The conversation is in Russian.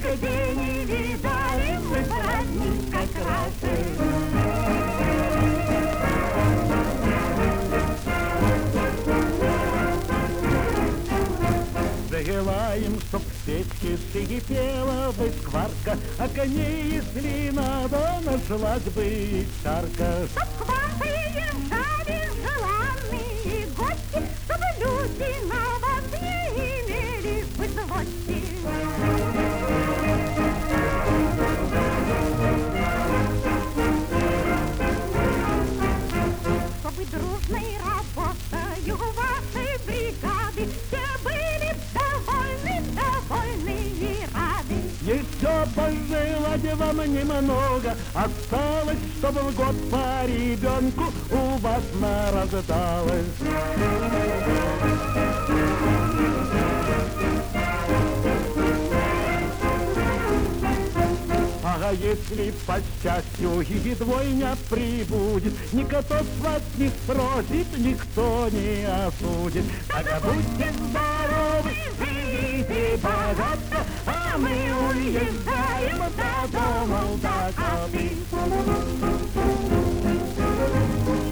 нигде не видали мы праздник как раз. Желаем, чтоб в печке кипела бы скварка, а коней, если надо, нашлась бы и чарка. Чтоб кваркой жали желанные гости, чтобы люди на вас не имели бы злости. Чтобы дружной работою вашей бригады все были довольны и рады. Еще пожелать вам немного осталось, чтобы в год по ребенку у вас нарождалось. А если по счастью и двойня прибудет, никто с вас не спросит, никто не осудит. Тогда будьте здоровы, живите богато, а мы уезжаем до дома, до хаты.